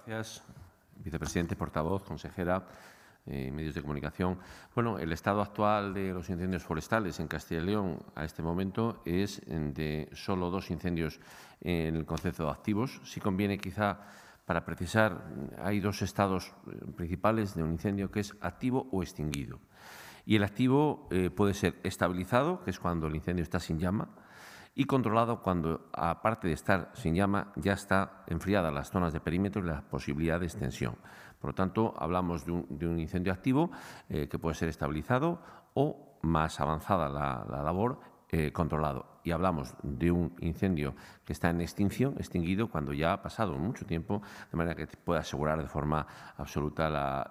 Gracias, vicepresidente, portavoz, consejera, medios de comunicación. Bueno, el estado actual de los incendios forestales en Castilla y León a este momento es de solo 2 incendios en el concepto de activos. Sí conviene quizá, para precisar, hay 2 estados principales de un incendio, que es activo o extinguido. Y el activo puede ser estabilizado, que es cuando el incendio está sin llama, y controlado cuando, aparte de estar sin llama, ya está enfriadas las zonas de perímetro y la posibilidad de extensión. Por lo tanto, hablamos de un incendio activo que puede ser estabilizado o, más avanzada la labor, controlado. Y hablamos de un incendio que está en extinción, extinguido, cuando ya ha pasado mucho tiempo, de manera que pueda asegurar de forma absoluta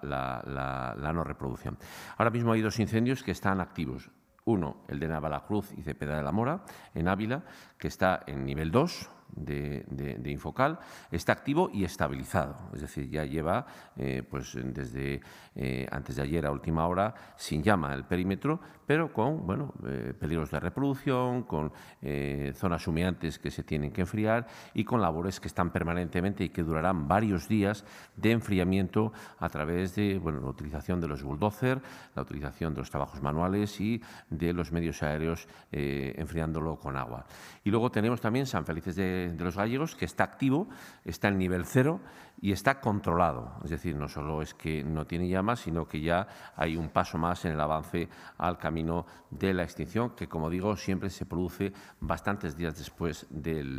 la no reproducción. Ahora mismo hay 2 incendios que están activos. Uno, el de Navalacruz y Cepeda de la Mora, en Ávila, que está en nivel 2 de Infocal, está activo y estabilizado. Es decir, ya lleva, pues desde antes de ayer a última hora, sin llama el perímetro, pero con peligros de reproducción, con zonas humeantes que se tienen que enfriar y con labores que están permanentemente y que durarán varios días de enfriamiento a través de la utilización de los bulldozer, la utilización de los trabajos manuales y de los medios aéreos enfriándolo con agua. Y luego tenemos también San Felices de los Gallegos, que está activo, está en nivel 0 y está controlado. Es decir, no solo es que no tiene llamas, sino que ya hay un paso más en el avance al camino de la extinción, que, como digo, siempre se produce bastantes días después de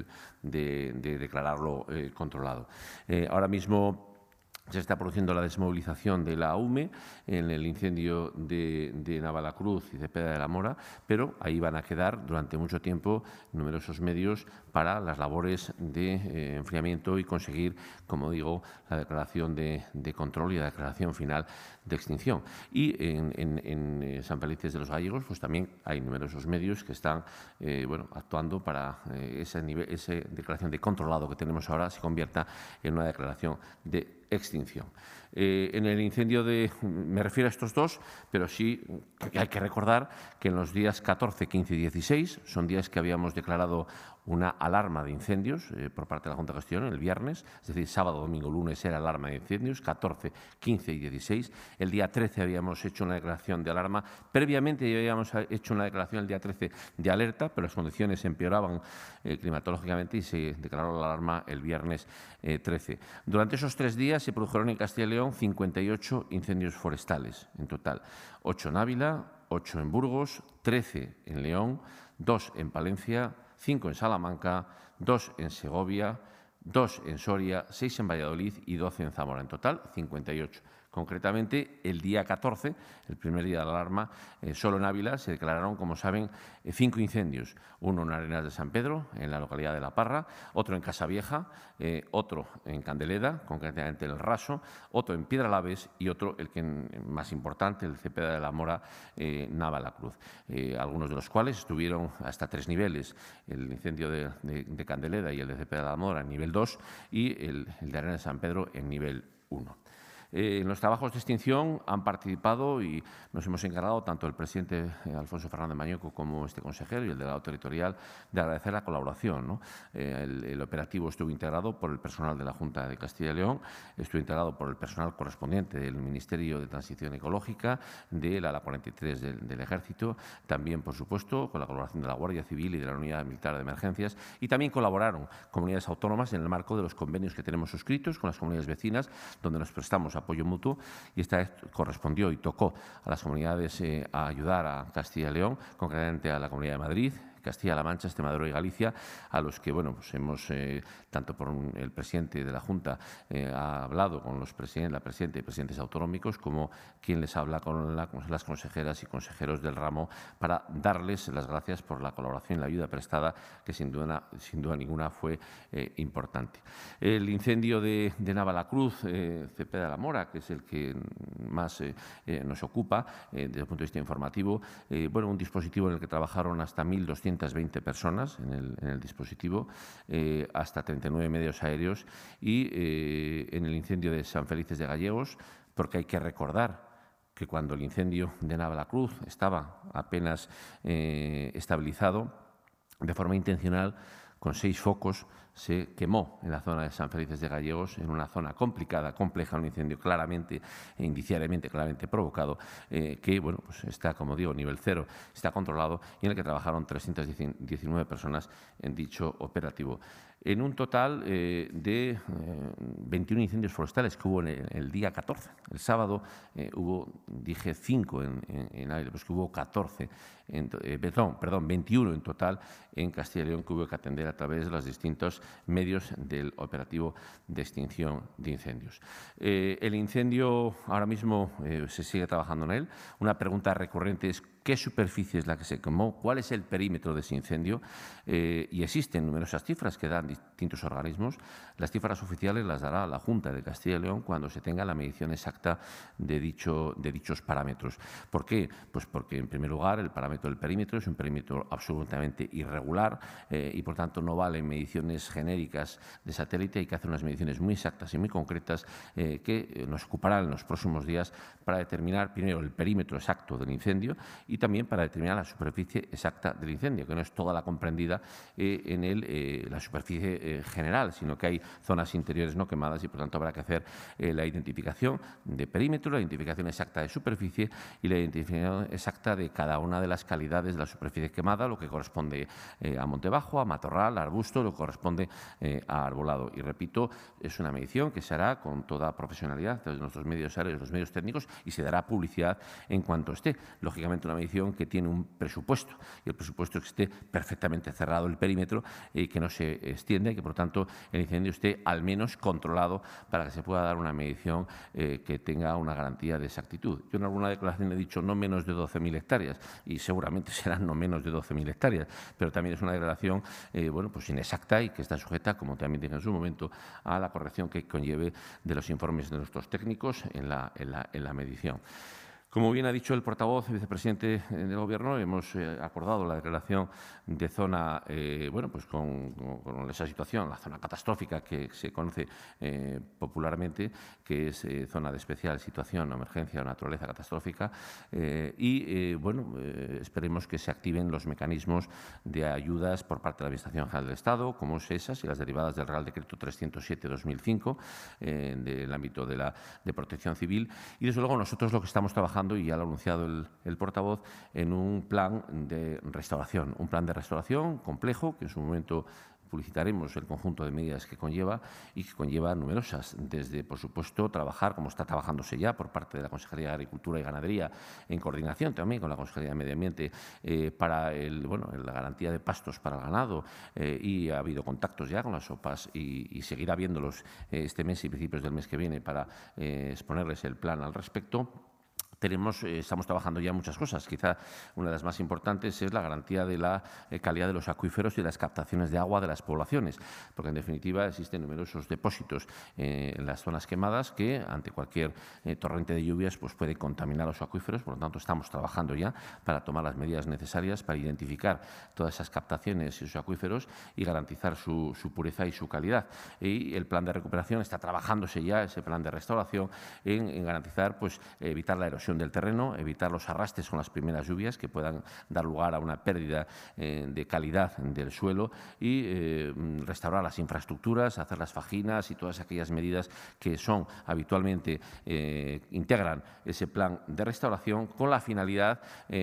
declararlo controlado. Ahora mismo se está produciendo la desmovilización de la UME en el incendio de Navalacruz y Cepeda de la Mora, pero ahí van a quedar durante mucho tiempo numerosos medios para las labores de enfriamiento y conseguir, como digo, la declaración de control y la declaración final de extinción. Y en San Felices de los Gallegos pues también hay numerosos medios que están actuando para esa declaración de controlado que tenemos ahora se convierta en una declaración de extinción. En el incendio me refiero a estos 2, pero sí hay que recordar que en los días 14, 15 y 16 son días que habíamos declarado una alarma de incendios por parte de la Junta de Gestión el viernes, es decir, sábado, domingo, lunes era alarma de incendios, 14, 15 y 16. El día 13 habíamos hecho una declaración de alarma. Previamente ya habíamos hecho una declaración el día 13 de alerta, pero las condiciones empeoraban climatológicamente y se declaró la alarma el viernes 13. Durante esos 3 días se produjeron en Castilla y León 58 incendios forestales en total, 8 en Ávila, 8 en Burgos, 13 en León, 2 en Palencia, 5 en Salamanca, 2 en Segovia, 2 en Soria, 6 en Valladolid y 12 en Zamora. En total, 58. Concretamente, el día 14, el primer día de la alarma, solo en Ávila se declararon, como saben, 5 incendios. Uno en Arenas de San Pedro, en la localidad de La Parra, otro en Casavieja, otro en Candeleda, concretamente en El Raso, otro en Piedralaves y otro, el que más importante, el Cepeda de la Mora, Navalacruz. Algunos de los cuales estuvieron hasta 3 niveles, el incendio de Candeleda y el de Cepeda de la Mora en nivel 2 y el de Arenas de San Pedro en nivel 1. En los trabajos de extinción han participado y nos hemos encargado, tanto el presidente Alfonso Fernández Mañueco como este consejero y el delegado territorial, de agradecer la colaboración, ¿no? El operativo estuvo integrado por el personal de la Junta de Castilla y León, estuvo integrado por el personal correspondiente del Ministerio de Transición Ecológica, del ala 43 del Ejército, también, por supuesto, con la colaboración de la Guardia Civil y de la Unidad Militar de Emergencias, y también colaboraron comunidades autónomas en el marco de los convenios que tenemos suscritos con las comunidades vecinas, donde nos prestamos apoyo mutuo, y esta vez correspondió y tocó a las comunidades a ayudar a Castilla y León, concretamente a la Comunidad de Madrid, Castilla-La Mancha, Extremadura y Galicia, a los que hemos, tanto por el presidente de la Junta, ha hablado con la presidenta y presidentes autonómicos, como quien les habla con las consejeras y consejeros del ramo, para darles las gracias por la colaboración y la ayuda prestada, que sin duda ninguna fue importante. El incendio de Navalacruz, Cepeda de la Mora, que es el que más nos ocupa desde el punto de vista informativo, un dispositivo en el que trabajaron hasta 1.220 personas en el dispositivo, hasta 39 medios aéreos, y en el incendio de San Felices de Gallegos, porque hay que recordar que cuando el incendio de Navalacruz estaba apenas estabilizado, de forma intencional con 6 focos, se quemó en la zona de San Felices de Gallegos, en una zona complicada, compleja, un incendio claramente, indiciariamente claramente provocado, que bueno, pues está, como digo, nivel 0, está controlado y en el que trabajaron 319 personas en dicho operativo. En un total de 21 incendios forestales que hubo en el día 14. El sábado hubo, dije 5 en aire, pues que hubo 14, perdón, 21 en total en Castilla y León que hubo que atender a través de los distintos medios del operativo de extinción de incendios. El incendio ahora mismo se sigue trabajando en él. Una pregunta recurrente es ¿qué superficie es la que se quemó? ¿Cuál es el perímetro de ese incendio? Y existen numerosas cifras que dan distintos organismos. Las cifras oficiales las dará la Junta de Castilla y León cuando se tenga la medición exacta de dichos parámetros. ¿Por qué? Pues porque, en primer lugar, el parámetro del perímetro es un perímetro absolutamente irregular y, por tanto, no valen mediciones genéricas de satélite. Hay que hacer unas mediciones muy exactas y muy concretas que nos ocuparán en los próximos días para determinar, primero, el perímetro exacto del incendio y también para determinar la superficie exacta del incendio, que no es toda la comprendida en la superficie general, sino que hay zonas interiores no quemadas y, por tanto, habrá que hacer la identificación de perímetro, la identificación exacta de superficie y la identificación exacta de cada una de las calidades de la superficie quemada, lo que corresponde a monte bajo, a matorral, a arbusto, lo que corresponde a arbolado. Y, repito, es una medición que se hará con toda profesionalidad de nuestros medios aéreos, los medios técnicos, y se dará publicidad en cuanto esté. Lógicamente, una medición que tiene un presupuesto y el presupuesto es que esté perfectamente cerrado el perímetro y que no se extienda y que, por tanto, el incendio esté al menos controlado para que se pueda dar una medición que tenga una garantía de exactitud. Yo en alguna declaración he dicho no menos de 12.000 hectáreas y seguramente serán no menos de 12.000 hectáreas, pero también es una declaración bueno, pues inexacta y que está sujeta, como también dije en su momento, a la corrección que conlleve de los informes de nuestros técnicos en la medición. Como bien ha dicho el portavoz, vicepresidente del Gobierno, hemos acordado la declaración de zona, bueno, pues con esa situación, la zona catastrófica que se conoce popularmente, que es zona de especial situación, emergencia o naturaleza catastrófica, y, bueno, esperemos que se activen los mecanismos de ayudas por parte de la Administración General del Estado, como esas y las derivadas del Real Decreto 307/2005 del ámbito de protección civil. Y, desde luego, nosotros lo que estamos trabajando, y ya lo ha anunciado el portavoz, en un plan de restauración complejo, que en su momento publicitaremos el conjunto de medidas que conlleva y que conlleva numerosas, desde, por supuesto, trabajar, como está trabajándose ya por parte de la Consejería de Agricultura y Ganadería, en coordinación también con la Consejería de Medio Ambiente, para la garantía de pastos para el ganado, y ha habido contactos ya con las OPAs y seguirá habiéndolos este mes y principios del mes que viene para exponerles el plan al respecto. Estamos trabajando ya en muchas cosas. Quizá una de las más importantes es la garantía de la calidad de los acuíferos y de las captaciones de agua de las poblaciones, porque en definitiva existen numerosos depósitos en las zonas quemadas que ante cualquier torrente de lluvias pues puede contaminar los acuíferos. Por lo tanto, estamos trabajando ya para tomar las medidas necesarias para identificar todas esas captaciones y esos acuíferos y garantizar su pureza y su calidad. Y el plan de recuperación está trabajándose ya, ese plan de restauración, en garantizar, pues, evitar la erosión del terreno, evitar los arrastres con las primeras lluvias que puedan dar lugar a una pérdida de calidad del suelo y restaurar las infraestructuras, hacer las fajinas y todas aquellas medidas que son habitualmente integran ese plan de restauración con la finalidad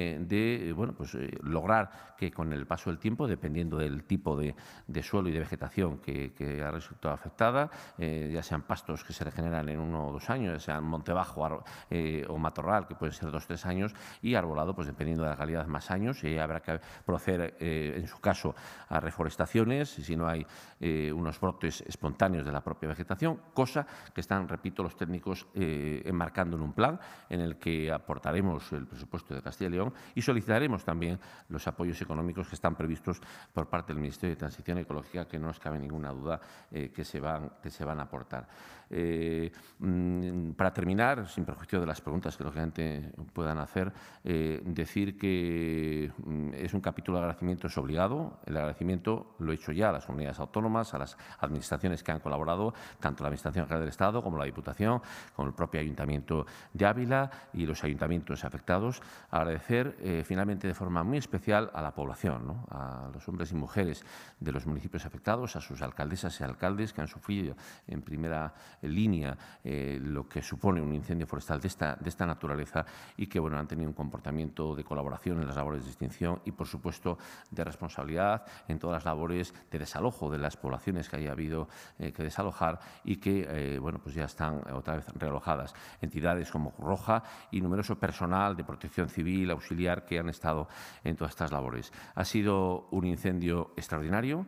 de lograr que con el paso del tiempo, dependiendo del tipo de suelo y de vegetación que ha resultado afectada, ya sean pastos que se regeneran en 1 o 2 años, ya sean monte bajo o matorral, que pueden ser 2 o 3 años, y arbolado, pues dependiendo de la calidad, más años. Habrá que proceder, en su caso, a reforestaciones, si no hay unos brotes espontáneos de la propia vegetación, cosa que están, repito, los técnicos enmarcando en un plan en el que aportaremos el presupuesto de Castilla y León y solicitaremos también los apoyos económicos que están previstos por parte del Ministerio de Transición Ecológica, que no nos cabe ninguna duda que se van a aportar. Para terminar, sin perjuicio de las preguntas que lógicamente puedan hacer, decir que es un capítulo de agradecimiento es obligado. El agradecimiento lo he hecho ya a las comunidades autónomas, a las administraciones que han colaborado, tanto la Administración General del Estado como la Diputación, como el propio Ayuntamiento de Ávila y los ayuntamientos afectados. Agradecer finalmente de forma muy especial a la población, ¿no? A los hombres y mujeres de los municipios afectados, a sus alcaldesas y alcaldes que han sufrido en primera línea lo que supone un incendio forestal de esta naturaleza y que han tenido un comportamiento de colaboración en las labores de extinción y, por supuesto, de responsabilidad en todas las labores de desalojo de las poblaciones que haya habido que desalojar y que pues ya están otra vez realojadas. Entidades como Cruz Roja y numeroso personal de protección civil, auxiliar, que han estado en todas estas labores. Ha sido un incendio extraordinario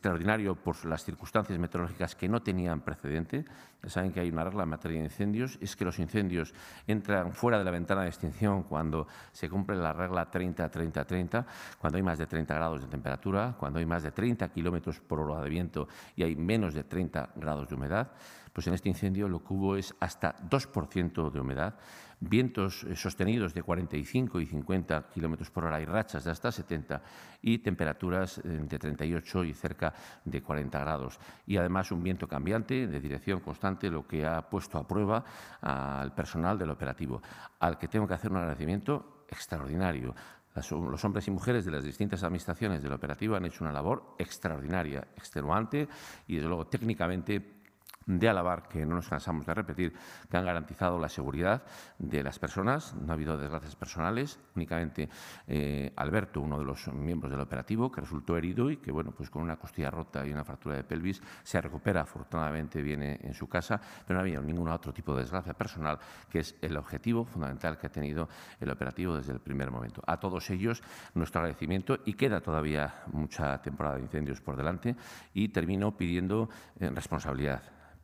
por las circunstancias meteorológicas que no tenían precedente. Saben que hay una regla en materia de incendios, es que los incendios entran fuera de la ventana de extinción cuando se cumple la regla 30-30-30, cuando hay más de 30 grados de temperatura, cuando hay más de 30 kilómetros por hora de viento y hay menos de 30 grados de humedad. Pues en este incendio lo que hubo es hasta 2% de humedad, vientos sostenidos de 45 y 50 kilómetros por hora y rachas de hasta 70 y temperaturas de 38 y cerca de 40 grados. Y además un viento cambiante de dirección constante, lo que ha puesto a prueba al personal del operativo, al que tengo que hacer un agradecimiento extraordinario. Los hombres y mujeres de las distintas administraciones del operativo han hecho una labor extraordinaria, extenuante y, desde luego, técnicamente de alabar, que no nos cansamos de repetir, que han garantizado la seguridad de las personas. No ha habido desgracias personales, únicamente Alberto, uno de los miembros del operativo, que resultó herido y que, pues con una costilla rota y una fractura de pelvis, se recupera afortunadamente bien en su casa, pero no ha habido ningún otro tipo de desgracia personal, que es el objetivo fundamental que ha tenido el operativo desde el primer momento. A todos ellos, nuestro agradecimiento, y queda todavía mucha temporada de incendios por delante, y termino pidiendo responsabilidad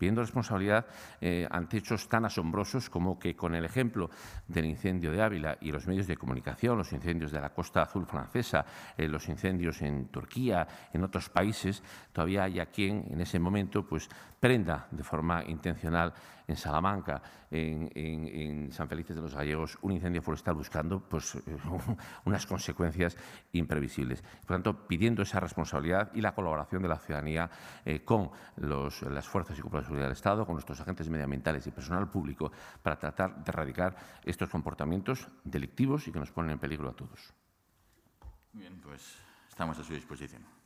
ante hechos tan asombrosos como que, con el ejemplo del incendio de Ávila y los medios de comunicación, los incendios de la Costa Azul francesa, los incendios en Turquía, en otros países, todavía haya quien en ese momento prenda de forma intencional en Salamanca, en San Felices de los Gallegos, un incendio forestal buscando unas consecuencias imprevisibles. Por tanto, pidiendo esa responsabilidad y la colaboración de la ciudadanía con las fuerzas y cuerpos de seguridad del Estado, con nuestros agentes medioambientales y personal público, para tratar de erradicar estos comportamientos delictivos y que nos ponen en peligro a todos. Muy bien, pues estamos a su disposición.